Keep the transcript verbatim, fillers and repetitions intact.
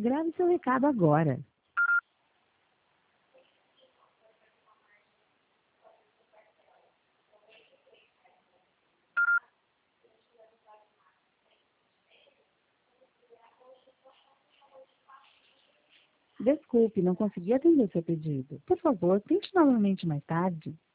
Grave seu recado agora. Desculpe, não consegui atender seu pedido. Por favor, tente novamente mais tarde.